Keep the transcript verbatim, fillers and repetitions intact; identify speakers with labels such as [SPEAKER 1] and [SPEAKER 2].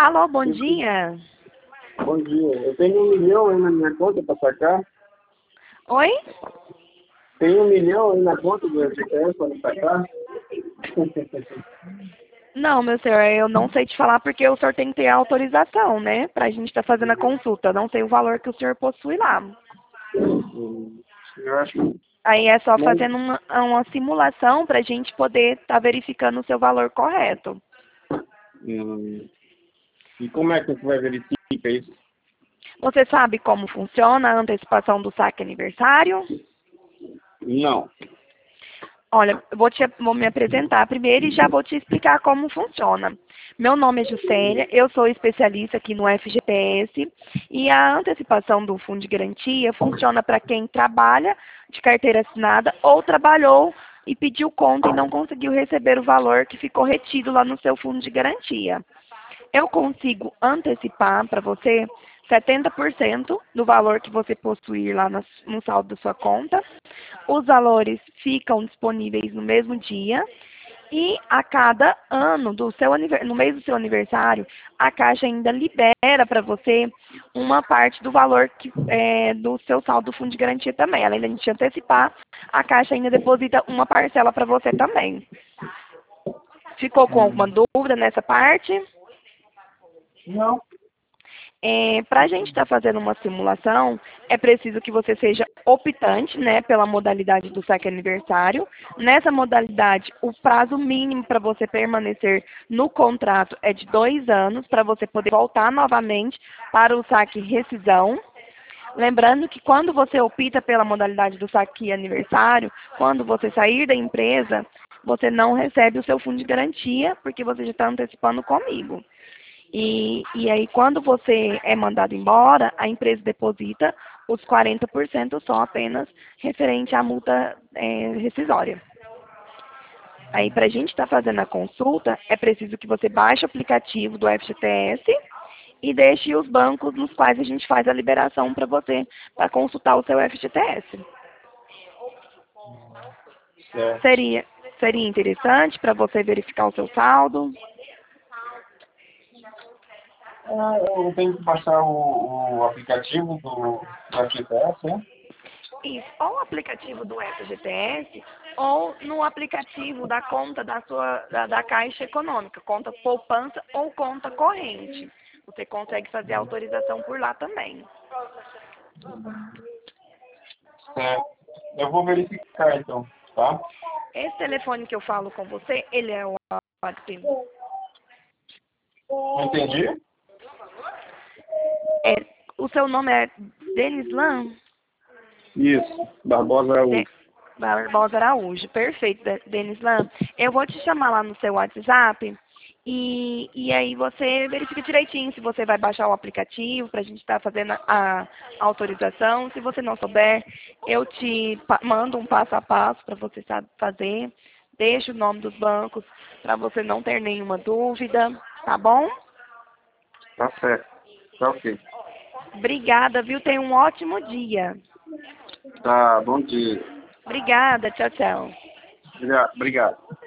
[SPEAKER 1] Alô, bom dia.
[SPEAKER 2] Bom dia. Eu tenho um milhão aí na minha conta para sacar.
[SPEAKER 1] Oi?
[SPEAKER 2] Tem um milhão aí na conta do F G T S para sacar.
[SPEAKER 1] Não, meu senhor, eu não sei te falar porque o senhor tem que ter autorização, né? Pra gente estar fazendo a consulta. Eu não sei o valor que o senhor possui lá.
[SPEAKER 2] Hum, Eu acho que...
[SPEAKER 1] Aí é só
[SPEAKER 2] Mas,
[SPEAKER 1] fazendo uma, uma simulação pra gente poder estar verificando o seu valor correto.
[SPEAKER 2] hum, e como é que você vai verificar isso?
[SPEAKER 1] Você sabe como funciona a antecipação do saque aniversário?
[SPEAKER 2] Não.
[SPEAKER 1] Olha, eu vou, te, vou me apresentar primeiro e já vou te explicar como funciona. Meu nome é Juscelia, eu sou especialista aqui no F G T S e a antecipação do Fundo de Garantia funciona para quem trabalha de carteira assinada ou trabalhou e pediu conta e não conseguiu receber o valor que ficou retido lá no seu Fundo de Garantia. Eu consigo antecipar para você setenta por cento do valor que você possuir lá no saldo da sua conta. Os valores ficam disponíveis no mesmo dia e a cada ano, do seu, no mês do seu aniversário, a Caixa ainda libera para você uma parte do valor que, é, do seu saldo do Fundo de Garantia também. Além de a gente antecipar, a Caixa ainda deposita uma parcela para você também. Ficou com alguma dúvida nessa parte?
[SPEAKER 2] Não.
[SPEAKER 1] É, para a gente estar fazendo uma simulação, é preciso que você seja optante, né, pela modalidade do saque aniversário. Nessa modalidade, o prazo mínimo para você permanecer no contrato é de dois anos, para você poder voltar novamente para o saque rescisão. Lembrando que quando você opta pela modalidade do saque aniversário, quando você sair da empresa, você não recebe o seu fundo de garantia, porque você já está antecipando comigo. E, e aí, quando você é mandado embora, a empresa deposita os quarenta por cento só apenas referente à multa é, rescisória. Aí, para a gente estar fazendo a consulta, é preciso que você baixe o aplicativo do F G T S e deixe os bancos nos quais a gente faz a liberação para você, para consultar o seu F G T S.
[SPEAKER 2] Certo.
[SPEAKER 1] Seria, seria interessante para você verificar o seu saldo?
[SPEAKER 2] Ah, eu tenho que baixar o, o aplicativo do, do F G T S, né?
[SPEAKER 1] Isso, ou o aplicativo do F G T S, ou no aplicativo da conta da sua da, da Caixa Econômica, conta poupança ou conta corrente. Você consegue fazer a autorização por lá também.
[SPEAKER 2] Certo. Eu vou verificar então, tá?
[SPEAKER 1] Esse telefone que eu falo com você, ele é o WhatsApp.
[SPEAKER 2] Não entendi?
[SPEAKER 1] É, o seu nome é Denislan?
[SPEAKER 2] Isso. Barbosa Araújo.
[SPEAKER 1] De, Barbosa Araújo. Perfeito, De- Denislan. Eu vou te chamar lá no seu WhatsApp e, e aí você verifica direitinho se você vai baixar o aplicativo para a gente estar fazendo a, a autorização. Se você não souber, eu te pa- mando um passo a passo para você sa- fazer. Deixa o nome dos bancos para você não ter nenhuma dúvida, tá bom?
[SPEAKER 2] Tá certo. Tá ok.
[SPEAKER 1] Obrigada, viu? Tenha um ótimo dia.
[SPEAKER 2] Tá, bom dia.
[SPEAKER 1] Obrigada, tchau, tchau.
[SPEAKER 2] Obrigado. Obrigado.